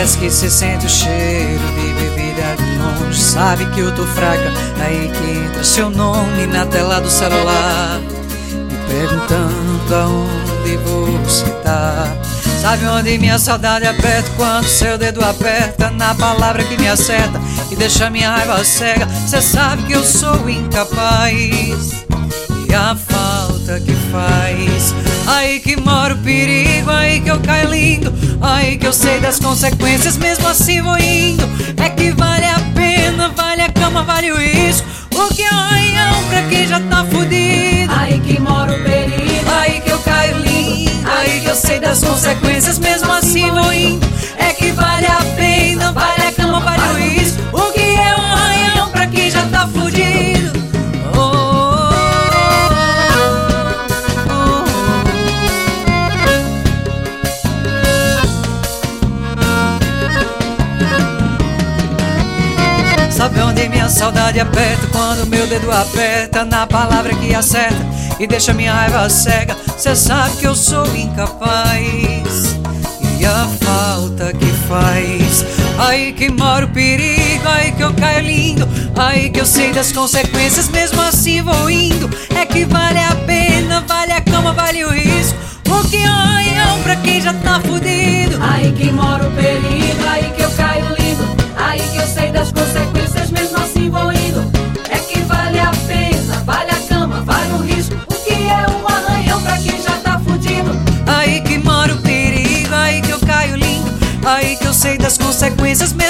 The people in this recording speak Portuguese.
Parece que cê sente o cheiro de bebida de longe. Sabe que eu tô fraca, aí que entra seu nome na tela do celular, me perguntando aonde você tá. Sabe onde minha saudade aperta quando seu dedo aperta na palavra que me acerta e deixa minha raiva cega. Cê sabe que eu sou incapaz e a falta que faz. Aí que mora o perigo, aí que eu caio lindo, aí que eu sei das consequências, mesmo assim vou indo. É que vale a pena, vale a cama, vale o risco. O que é um arranhão pra quem já tá fudido. Aí que mora o perigo, aí que eu caio lindo, aí que eu sei das consequências, mesmo assim vou indo. É que vale a pena, vale a cama, vale o risco. O que é um arranhão pra quem já tá fudido. Sabe onde minha saudade aperta quando meu dedo aperta na palavra que acerta e deixa minha raiva cega. Cê sabe que eu sou incapaz e a falta que faz. Aí que mora o perigo, aí que eu caio lindo, aí que eu sei das consequências, mesmo assim vou indo. É que vale a pena, vale a cama, vale o risco. O que é um arranhão pra quem já tá fudido. aí que mora o perigo, aí que eu caio lindo, aí que eu sei das consequências, mesmo assim vou indo. É que vale a pena, vale a cama, vale o risco. O que é um arranhão pra quem já tá fudido. Aí que mora o perigo, aí que eu caio lindo, aí que eu sei das consequências,